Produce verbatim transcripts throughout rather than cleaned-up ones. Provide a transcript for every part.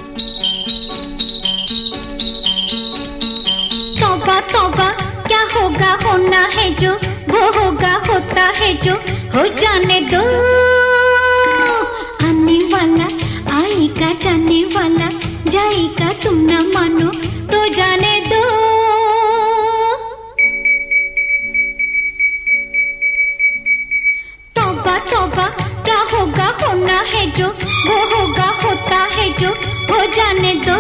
तौबा तौबा क्या होगा होना है जो, वो होगा होता है जो, हो जाने दो। आने वाला आएगा, जाने वाला जाएगा, तुम न मानो तो जाने दो। तौबा तौबा क्या होगा होना है जो, वो होगा होता है जो, हो जाने दो।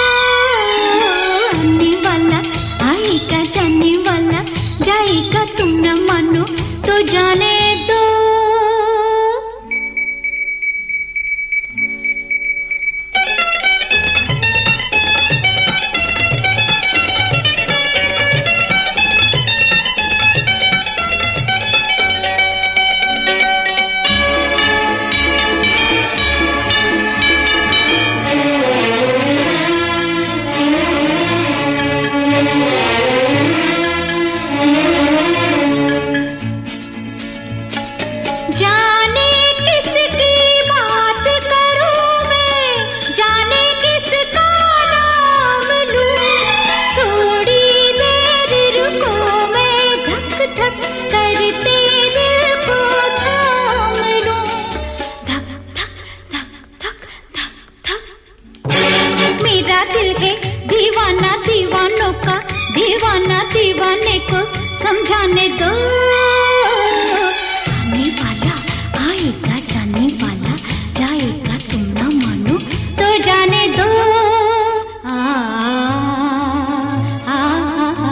आने वाला आएगा, जाने वाला जाएगा, तुम न मानो तो जाने दो। दिल है दीवाना दीवानों का, दीवाना दीवाने को समझाने दो। आने वाला आएगा, जाने वाला जाएगा, तुम ना मानो तो जाने दो। आ, आ, आ, आ,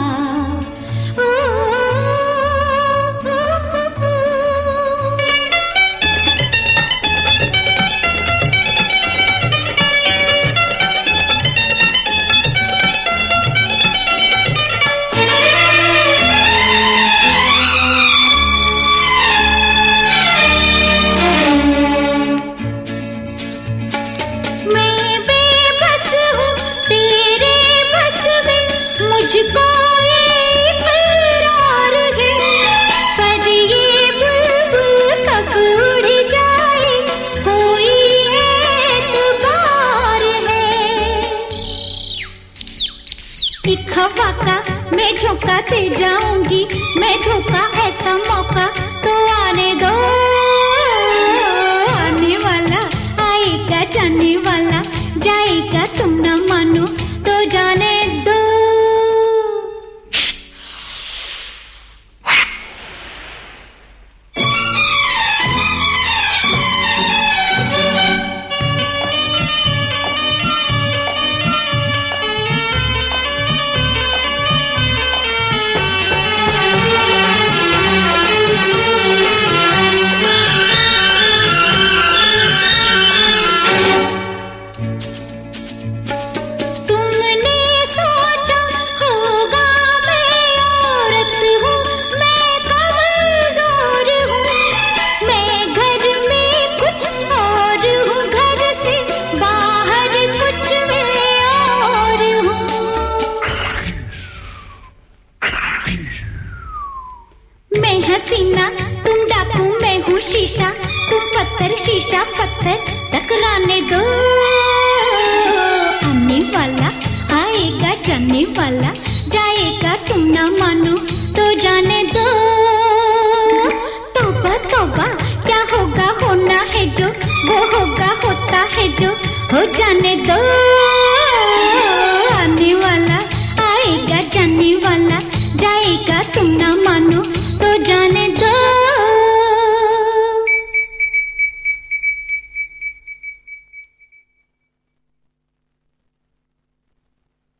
एक हवा का मैं झोंकाते जाऊंगी, मैं धोखा ऐसा मौका तो आने दो। आने वाला आएगा, जाने वाला जाएगा, तुम न मानो तो जाने दो। मैं हसीना तुम डाकू, मैं हूँ शीशा, तुम पत्थर, शीशा पत्थर, टकराने दो। आने वाला आएगा, जाने वाला जाएगा, तुम ना मानो तो जाने दो। तौबा तौबा क्या होगा होना है जो, वो होगा होता है जो, हो जाने दो। आने वाला